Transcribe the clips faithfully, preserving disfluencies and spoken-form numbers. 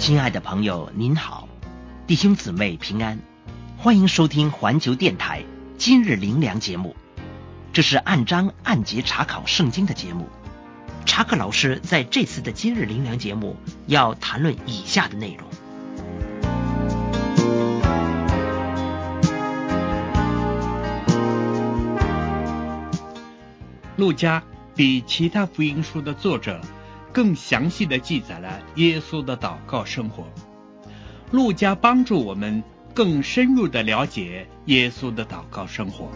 亲爱的朋友您好，弟兄姊妹平安，欢迎收听环球电台今日灵粮节目。这是按章按节查考圣经的节目。查克老师在这次的今日灵粮节目要谈论以下的内容。 路加比其他福音书的作者更详细地记载了耶稣的祷告生活。路加帮助我们更深入地了解耶稣的祷告生活。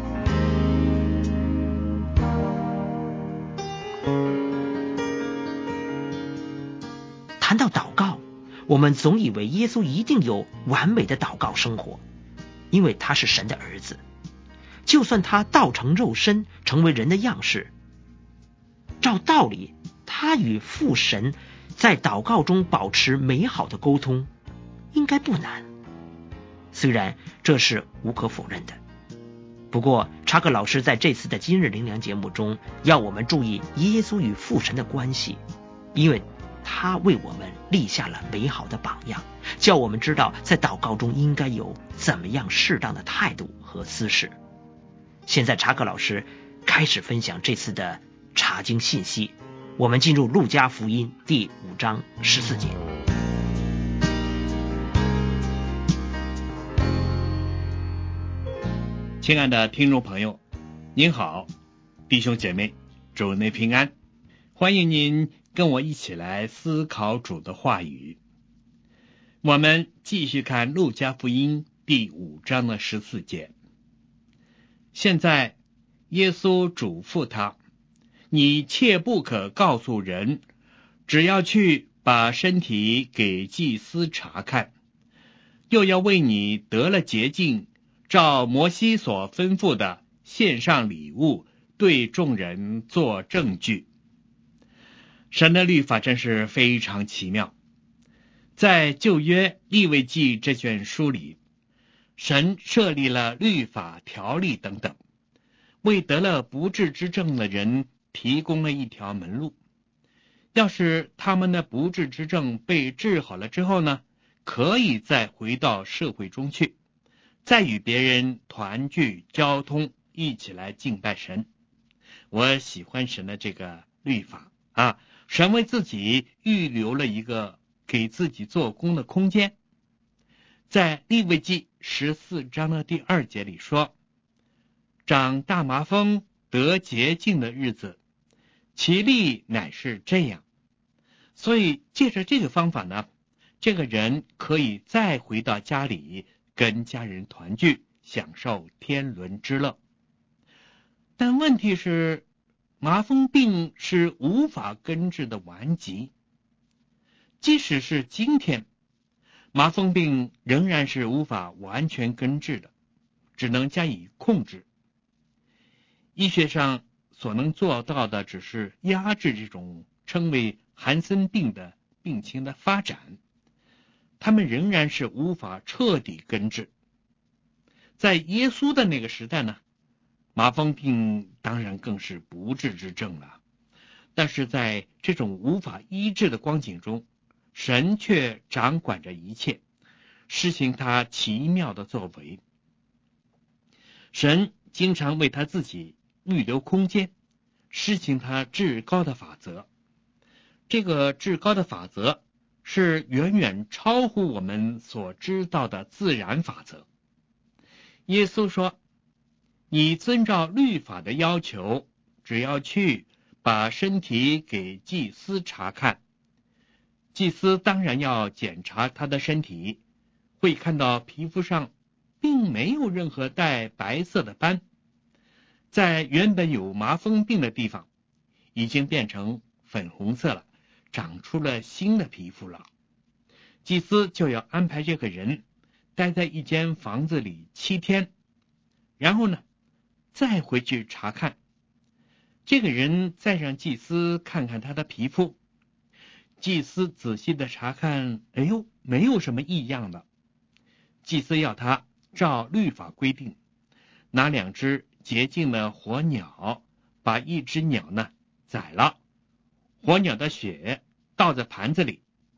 谈到祷告，我们总以为耶稣一定有完美的祷告生活，因为他是神的儿子。就算他道成肉身，成为人的样式，照道理他与父神在祷告中保持美好的沟通应该不难，虽然这是无可否认的。不过查克老师在这次的今日灵粮节目中要我们注意耶稣与父神的关系，因为他为我们立下了美好的榜样，叫我们知道在祷告中应该有怎么样适当的态度和姿势。现在查克老师开始分享这次的查经信息，我们进入路加福音第五章十四节。 亲爱的听众朋友，您好，弟兄姐妹，主内平安，欢迎您跟我一起来思考主的话语。我们继续看路加福音第五章的十四节。现在耶稣嘱咐他，你切不可告诉人，只要去把身体给祭司查看，又要为你得了洁净，照摩西所吩咐的献上礼物，对众人做证据。神的律法真是非常奇妙。在旧约利未记这卷书里，神设立了律法条例等等，为得了不治之症的人提供了一条门路。要是他们的不治之症被治好了之后呢，可以再回到社会中去，再与别人团聚交通，一起来敬拜神。我喜欢神的这个律法啊，神为自己预留了一个给自己做工的空间。在利未记十四章的第二节里说，长大麻风得洁净的日子，其例乃是这样。所以借着这个方法呢，这个人可以再回到家里跟家人团聚，享受天伦之乐。但问题是，麻风病是无法根治的顽疾。即使是今天，麻风病仍然是无法完全根治的，只能加以控制。医学上所能做到的只是压制这种称为韩森病的病情的发展，他们仍然是无法彻底根治。在耶稣的那个时代呢，麻风病当然更是不治之症了，但是在这种无法医治的光景中，神却掌管着一切，施行他奇妙的作为。神经常为他自己预留空间，施行他至高的法则。这个至高的法则是远远超乎我们所知道的自然法则。耶稣说，你遵照律法的要求，只要去把身体给祭司查看。祭司当然要检查他的身体，会看到皮肤上并没有任何带白色的斑，在原本有麻风病的地方已经变成粉红色了，长出了新的皮肤了。祭司就要安排这个人待在一间房子里七天，然后呢再回去查看。这个人再让祭司看看他的皮肤，祭司仔细的查看，哎呦，没有什么异样的。祭司要他照律法规定，拿两只洁净的活鸟，把一只鸟呢宰了，活鸟的血倒在盘子里，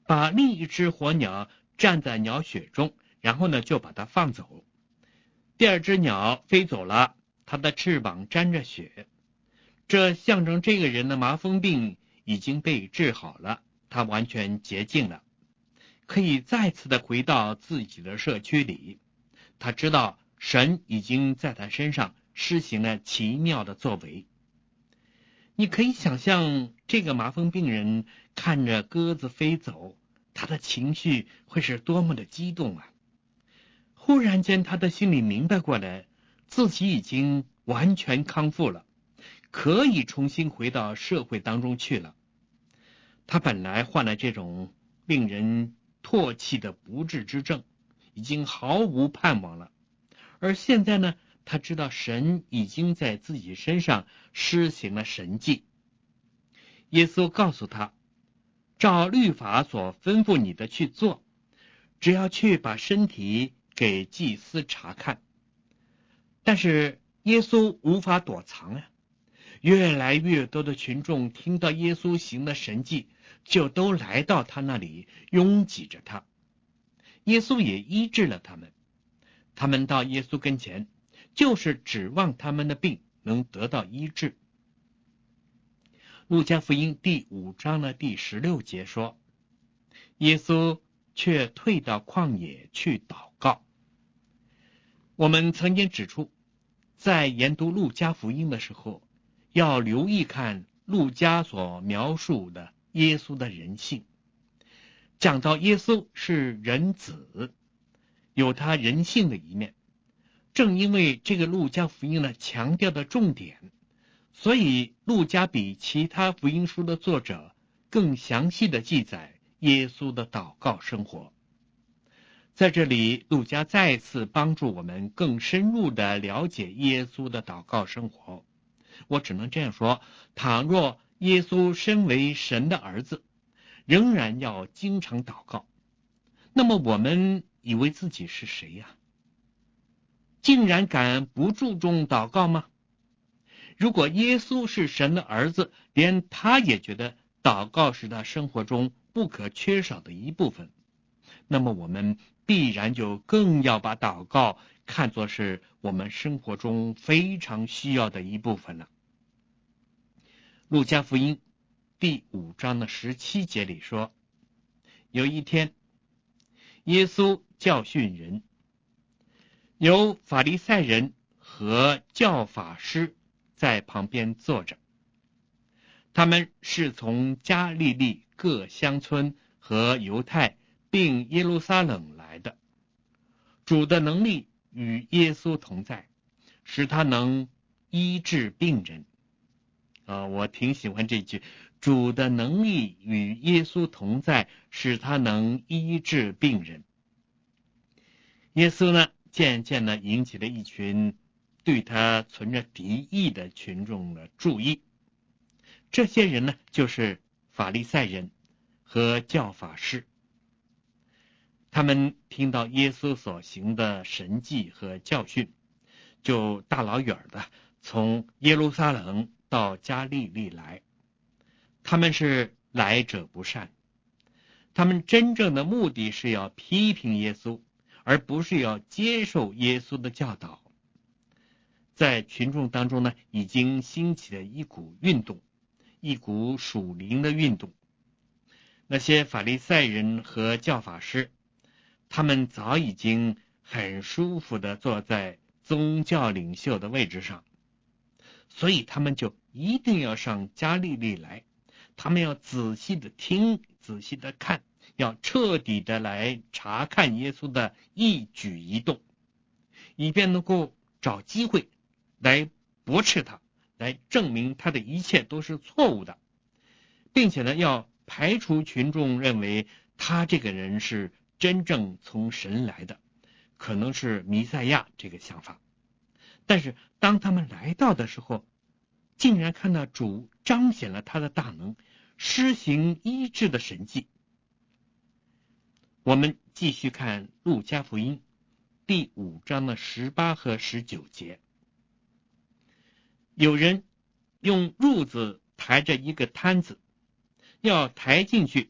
把另一只火鸟站在鸟穴中，然后呢就把它放走。第二只鸟飞走了，它的翅膀沾着血，这象征这个人的麻风病已经被治好了，他完全洁净了，可以再次的回到自己的社区里。他知道神已经在他身上施行了奇妙的作为。你可以想象这个麻风病人看着鸽子飞走，他的情绪会是多么的激动啊！忽然间他的心里明白过来，自己已经完全康复了，可以重新回到社会当中去了。他本来患了这种令人唾弃的不治之症，已经毫无盼望了，而现在呢，他知道神已经在自己身上施行了神迹。耶稣告诉他，照律法所吩咐你的去做，只要去把身体给祭司查看。但是耶稣无法躲藏啊，越来越多的群众听到耶稣行的神迹，就都来到他那里，拥挤着他。耶稣也医治了他们，他们到耶稣跟前，就是指望他们的病能得到医治。路加福音第五章的第十六节说，耶稣却退到旷野去祷告。我们曾经指出，在研读路加福音的时候，要留意看路加所描述的耶稣的人性。讲到耶稣是人子，有他人性的一面，正因为这个路加福音呢强调的重点，所以路加比其他福音书的作者更详细的记载耶稣的祷告生活。在这里，路加再次帮助我们更深入的了解耶稣的祷告生活。我只能这样说，倘若耶稣身为神的儿子，仍然要经常祷告，那么我们以为自己是谁呀？竟然敢不注重祷告吗？如果耶稣是神的儿子，连他也觉得祷告是他生活中不可缺少的一部分，那么我们必然就更要把祷告看作是我们生活中非常需要的一部分了。路加福音第五章的十七节里说，有一天，耶稣教训人，有法利赛人和教法师在旁边坐着，他们是从加利利各乡村和犹太并耶路撒冷来的。主的能力与耶稣同在，使他能医治病人。啊，我挺喜欢这句，主的能力与耶稣同在，使他能医治病人。耶稣呢，渐渐地引起了一群对他存着敌意的群众的注意。这些人呢，就是法利赛人和教法师。他们听到耶稣所行的神迹和教训，就大老远的从耶路撒冷到加利利来。他们是来者不善，他们真正的目的是要批评耶稣，而不是要接受耶稣的教导。在群众当中呢，已经兴起了一股运动，一股属灵的运动。那些法利赛人和教法师，他们早已经很舒服地坐在宗教领袖的位置上，所以他们就一定要上加利利来，他们要仔细的听，仔细的看，要彻底的来查看耶稣的一举一动，以便能够找机会来驳斥他，来证明他的一切都是错误的，并且呢，要排除群众认为他这个人是真正从神来的，可能是弥赛亚这个想法。但是当他们来到的时候，竟然看到主彰显了他的大能，施行医治的神迹。我们继续看路加福音第五章的十八和十九节。有人用褥子抬着一个摊子，要抬进去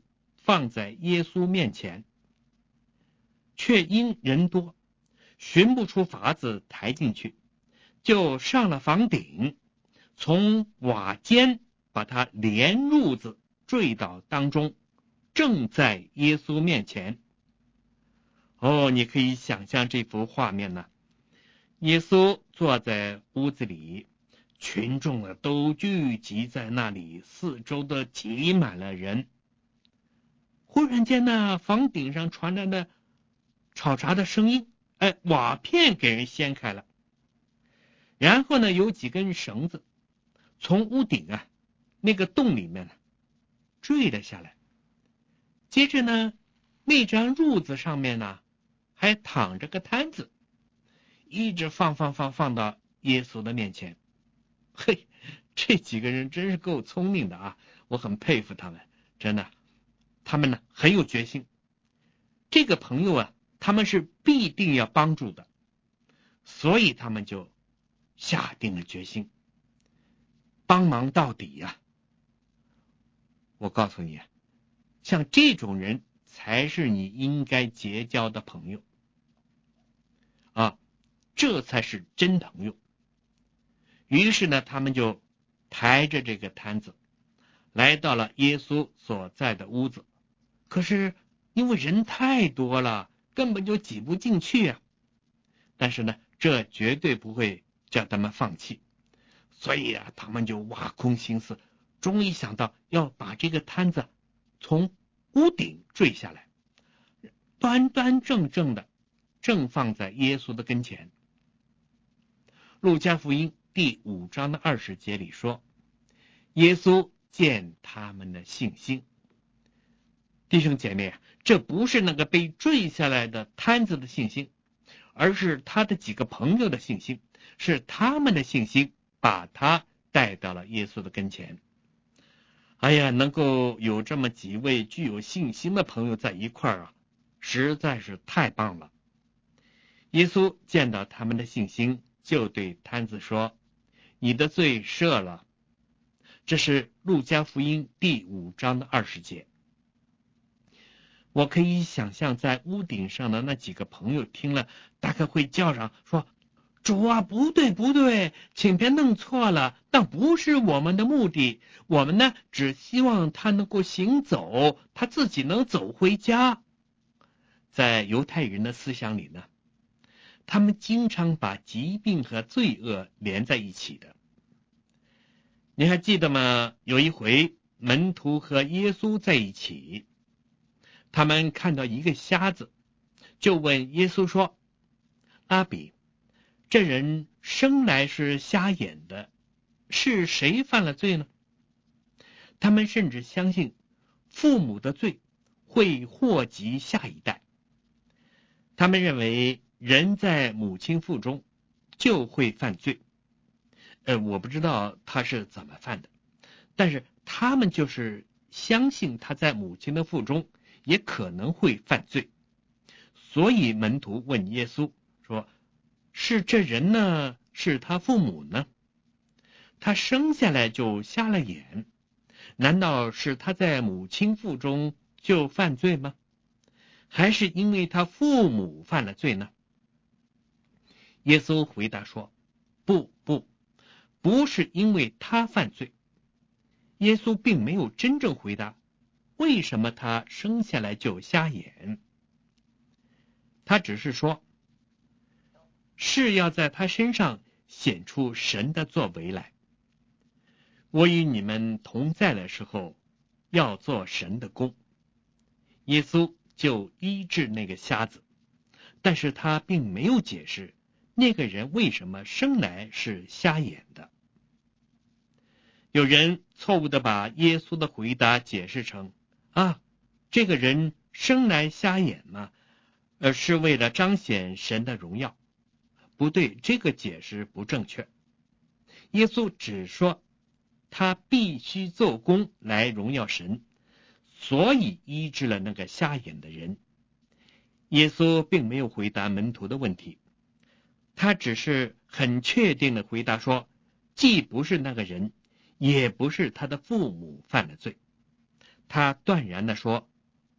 放在耶稣面前，却因人多，寻不出法子抬进去，就上了房顶，从瓦间把他连褥子坠到当中，正在耶稣面前。哦，你可以想象这幅画面呢。耶稣坐在屋子里，群众啊都聚集在那里，四周的挤满了人。忽然间呢，房顶上传来了吵杂的声音，哎，瓦片给人掀开了，然后呢，有几根绳子从屋顶啊那个洞里面呢坠了下来。接着呢，那张褥子上面呢还躺着个摊子，一直放放放放到耶稣的面前。嘿，这几个人真是够聪明的啊，我很佩服他们，真的，他们呢很有决心。这个朋友啊，他们是必定要帮助的，所以他们就下定了决心，帮忙到底呀、啊。我告诉你，像这种人才是你应该结交的朋友啊，这才是真朋友。于是呢，他们就抬着这个摊子来到了耶稣所在的屋子，可是因为人太多了，根本就挤不进去啊。但是呢，这绝对不会叫他们放弃，所以啊，他们就挖空心思，终于想到要把这个摊子从屋顶坠下来，端端正正的正放在耶稣的跟前。路加福音第五章的二十节里说，耶稣见他们的信心。弟兄姐妹，这不是那个被坠下来的摊子的信心，而是他的几个朋友的信心，是他们的信心把他带到了耶稣的跟前。哎呀，能够有这么几位具有信心的朋友在一块儿啊，实在是太棒了。耶稣见到他们的信心，就对摊子说，你的罪赦了。这是路加福音第五章的二十节。我可以想象在屋顶上的那几个朋友听了，大概会叫嚷说，主啊，不对不对，请别弄错了，那不是我们的目的，我们呢只希望他能够行走，他自己能走回家。在犹太人的思想里呢，他们经常把疾病和罪恶连在一起的。你还记得吗？有一回门徒和耶稣在一起，他们看到一个瞎子，就问耶稣说，拉比，这人生来是瞎眼的，是谁犯了罪呢？他们甚至相信父母的罪会祸及下一代。他们认为人在母亲腹中就会犯罪。呃，我不知道他是怎么犯的，但是他们就是相信他在母亲的腹中也可能会犯罪。所以门徒问耶稣说，是这人呢，是他父母呢？他生下来就瞎了眼，难道是他在母亲腹中就犯罪吗？还是因为他父母犯了罪呢？耶稣回答说，不不不是因为他犯罪。耶稣并没有真正回答为什么他生下来就瞎眼，他只是说是要在他身上显出神的作为来。我与你们同在的时候，要做神的工。耶稣就医治那个瞎子，但是他并没有解释那个人为什么生来是瞎眼的。有人错误地把耶稣的回答解释成啊，这个人生来瞎眼呢，而是为了彰显神的荣耀。不对，这个解释不正确。耶稣只说他必须做工来荣耀神，所以医治了那个瞎眼的人。耶稣并没有回答门徒的问题，他只是很确定的回答说，既不是那个人，也不是他的父母犯了罪。他断然的说，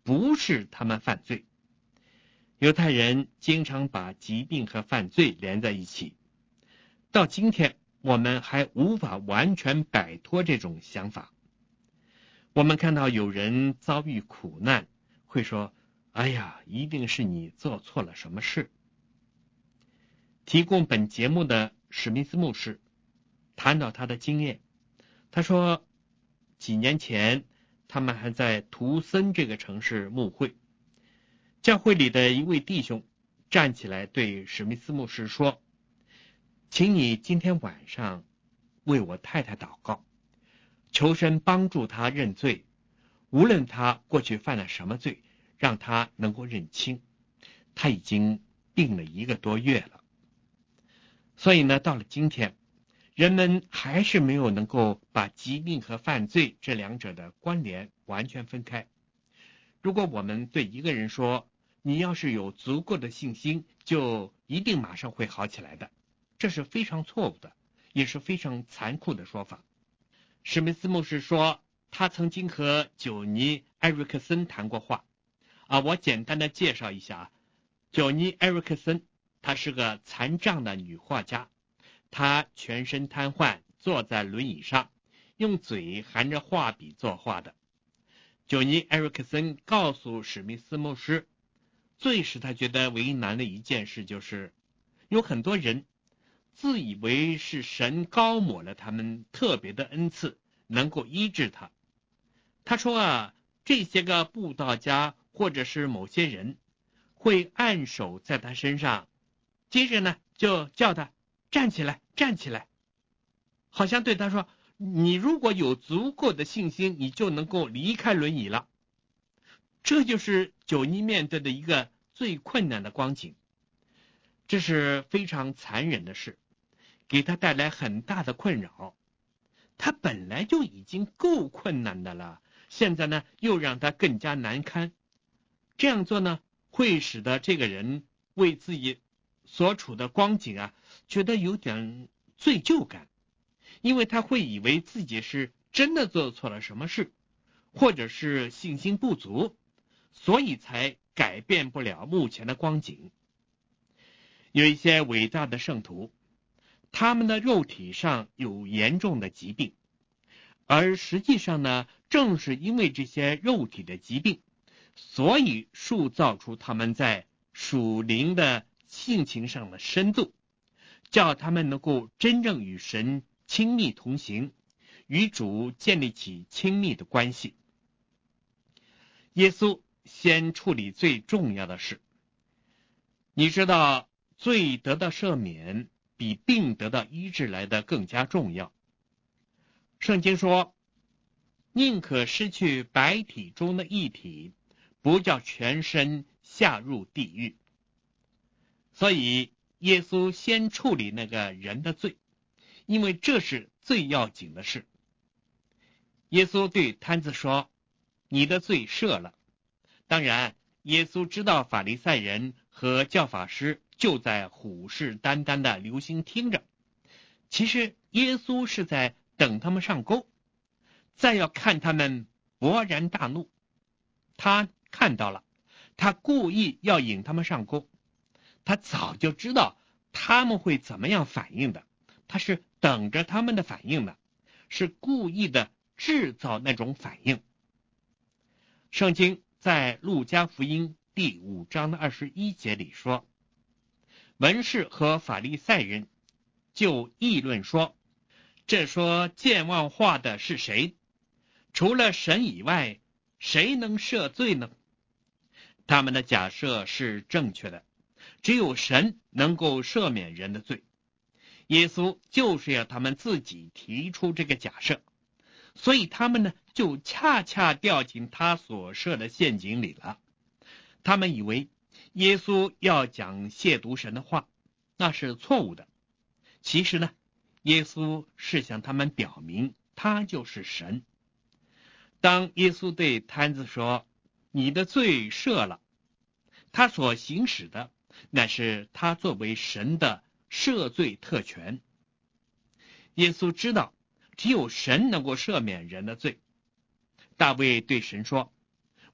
不是他们犯罪。犹太人经常把疾病和犯罪连在一起，到今天我们还无法完全摆脱这种想法。我们看到有人遭遇苦难，会说，哎呀，一定是你做错了什么事。提供本节目的史密斯牧师谈到他的经验，他说几年前他们还在图森这个城市牧会，教会里的一位弟兄站起来对史密斯牧师说，请你今天晚上为我太太祷告，求神帮助她认罪，无论她过去犯了什么罪，让她能够认清。她已经病了一个多月了。所以呢，到了今天，人们还是没有能够把疾病和犯罪这两者的关联完全分开。如果我们对一个人说，你要是有足够的信心，就一定马上会好起来的，这是非常错误的，也是非常残酷的说法。史密斯牧师说，他曾经和久尼·艾瑞克森谈过话啊，我简单的介绍一下，久尼·艾瑞克森她是个残障的女画家，她全身瘫痪，坐在轮椅上，用嘴含着画笔作画的。久尼·艾瑞克森告诉史密斯牧师，最使他觉得为难的一件事就是，有很多人自以为是神高抹了他们特别的恩赐，能够医治他。他说啊，这些个布道家或者是某些人会按手在他身上，接着呢就叫他站起来站起来，好像对他说，你如果有足够的信心，你就能够离开轮椅了。这就是久尼面对的一个最困难的光景，这是非常残忍的事，给他带来很大的困扰。他本来就已经够困难的了，现在呢又让他更加难堪。这样做呢，会使得这个人为自己所处的光景啊，觉得有点罪疚感，因为他会以为自己是真的做错了什么事，或者是信心不足，所以才改变不了目前的光景。有一些伟大的圣徒，他们的肉体上有严重的疾病，而实际上呢，正是因为这些肉体的疾病，所以塑造出他们在属灵的性情上的深度，叫他们能够真正与神亲密同行，与主建立起亲密的关系。耶稣先处理最重要的事。你知道，罪得到赦免比病得到医治来的更加重要。圣经说，宁可失去百体中的一体，不叫全身下入地狱。所以耶稣先处理那个人的罪，因为这是最要紧的事。耶稣对摊子说，你的罪赦了。当然，耶稣知道法利赛人和教法师就在虎视眈眈的留心听着。其实耶稣是在等他们上钩，再要看他们勃然大怒。他看到了，他故意要引他们上钩，他早就知道他们会怎么样反应的，他是等着他们的反应的，是故意的制造那种反应。圣经在路加福音第五章的二十一节里说，文士和法利赛人就议论说，这说健忘话的是谁？除了神以外，谁能赦罪呢？他们的假设是正确的，只有神能够赦免人的罪。耶稣就是要他们自己提出这个假设，所以他们呢就恰恰掉进他所设的陷阱里了。他们以为耶稣要讲亵渎神的话，那是错误的。其实呢，耶稣是向他们表明他就是神。当耶稣对摊子说，你的罪赦了，他所行使的乃是他作为神的赦罪特权。耶稣知道只有神能够赦免人的罪。大卫对神说，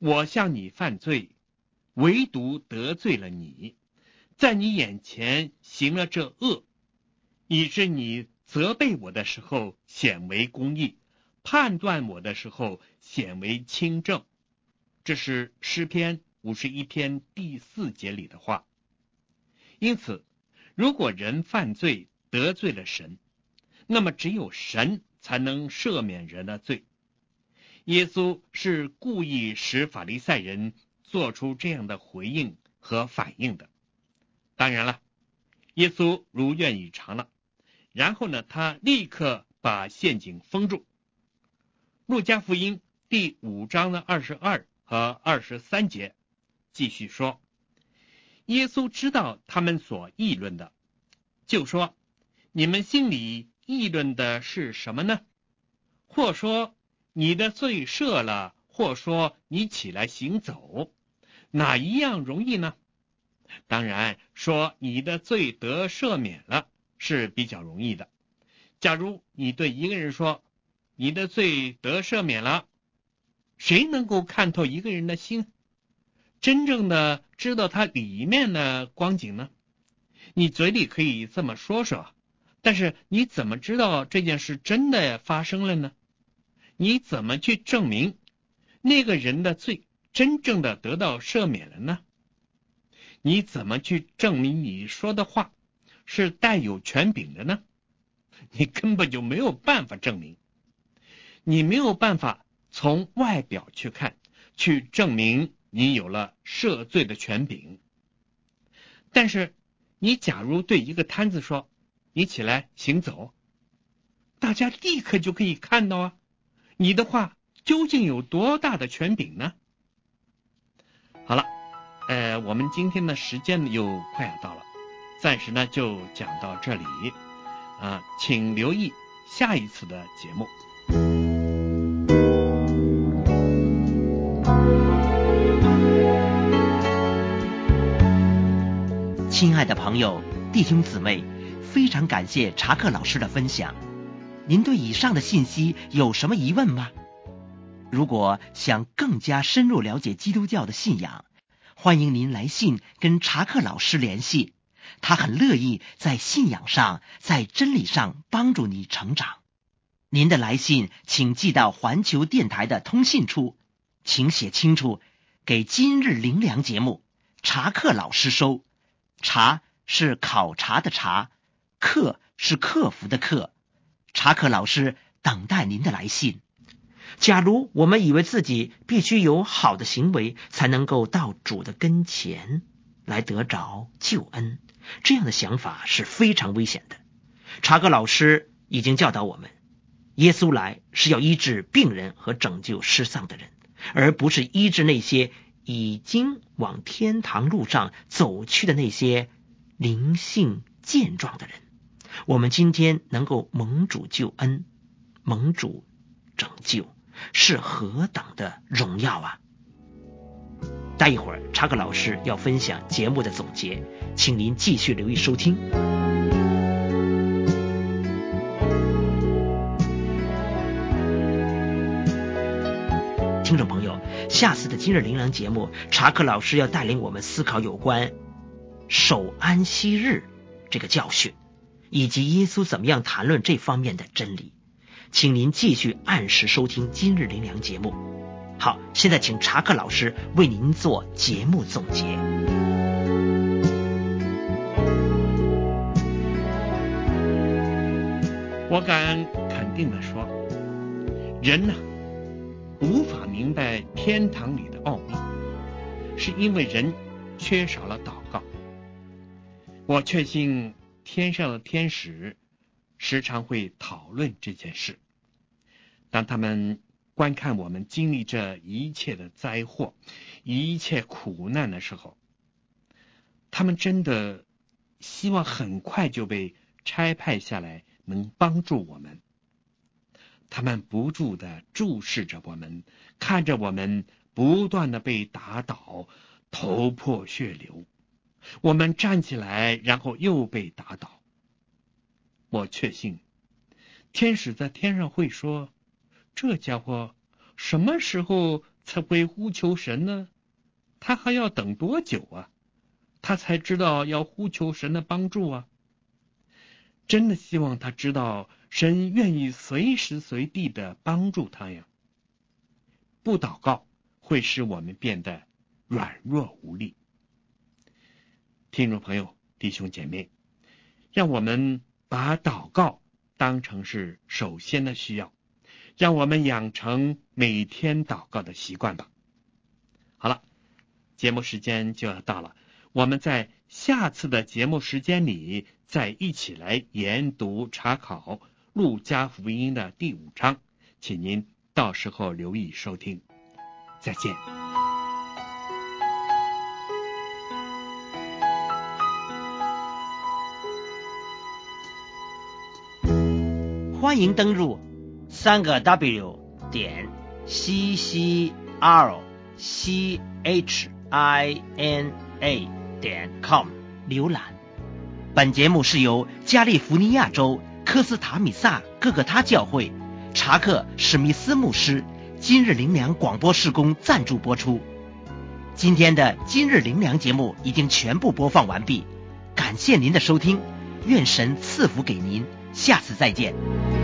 我向你犯罪，唯独得罪了你，在你眼前行了这恶，以致你责备我的时候显为公义，判断我的时候显为清正。这是诗篇五十一篇第四节里的话。因此，如果人犯罪得罪了神，那么只有神才能赦免人的罪。耶稣是故意使法利赛人做出这样的回应和反应的。当然了，耶稣如愿以偿了，然后呢，他立刻把陷阱封住。路加福音第五章的二十二和二十三节继续说，耶稣知道他们所议论的，就说：你们心里议论的是什么呢？或说你的罪赦了，或说你起来行走，哪一样容易呢？当然说你的罪得赦免了是比较容易的。假如你对一个人说你的罪得赦免了，谁能够看透一个人的心，真正的知道他里面的光景呢？你嘴里可以这么说说，但是你怎么知道这件事真的发生了呢？你怎么去证明那个人的罪真正的得到赦免了呢？你怎么去证明你说的话是带有权柄的呢？你根本就没有办法证明。你没有办法从外表去看，去证明你有了赦罪的权柄。但是你假如对一个摊子说，你起来行走，大家立刻就可以看到啊，你的话究竟有多大的权柄呢？好了，呃，我们今天的时间又快要到了，暂时呢就讲到这里，啊，请留意下一次的节目。 亲爱的朋友、弟兄姊妹，非常感谢查克老师的分享。您对以上的信息有什么疑问吗？如果想更加深入了解基督教的信仰，欢迎您来信跟查克老师联系，他很乐意在信仰上、在真理上帮助你成长。您的来信请寄到环球电台的通信处，请写清楚给今日灵粮节目，查克老师收。查是考察的查，克是克服的克。查克老师等待您的来信。假如我们以为自己必须有好的行为才能够到主的跟前来得着救恩，这样的想法是非常危险的。查克老师已经教导我们，耶稣来是要医治病人和拯救失丧的人，而不是医治那些已经往天堂路上走去的那些灵性健壮的人。我们今天能够蒙主救恩，蒙主拯救，是何等的荣耀啊！待一会儿查克老师要分享节目的总结，请您继续留意收听。听众朋友，下次的今日灵粮节目，查克老师要带领我们思考有关守安息日这个教训，以及耶稣怎么样谈论这方面的真理。请您继续按时收听今日灵粮节目。好，现在请查克老师为您做节目总结。 我敢肯定地说，人呢、啊、无法明白天堂里的奥秘，是因为人缺少了祷告。我确信天上的天使时常会讨论这件事。当他们观看我们经历这一切的灾祸、一切苦难的时候，他们真的希望很快就被差派下来，能帮助我们。他们不住地注视着我们，看着我们不断地被打倒，头破血流，我们站起来，然后又被打倒。我确信天使在天上会说，这家伙什么时候才会呼求神呢？他还要等多久啊？他才知道要呼求神的帮助啊？真的希望他知道神愿意随时随地的帮助他呀。不祷告会使我们变得软弱无力。听众朋友，弟兄姐妹，让我们把祷告当成是首先的需要，让我们养成每天祷告的习惯吧。好了，节目时间就要到了，我们在下次的节目时间里再一起来研读查考路加福音的第五章，请您到时候留意收听。再见。 欢迎登入三个 W 点 C C R C H I N A 点 com 浏览。本节目是由加利福尼亚州科斯塔米萨各个他教会查克史密斯牧师今日灵粮广播事工赞助播出。今天的今日灵粮节目已经全部播放完毕，感谢您的收听，愿神赐福给您，下次再见。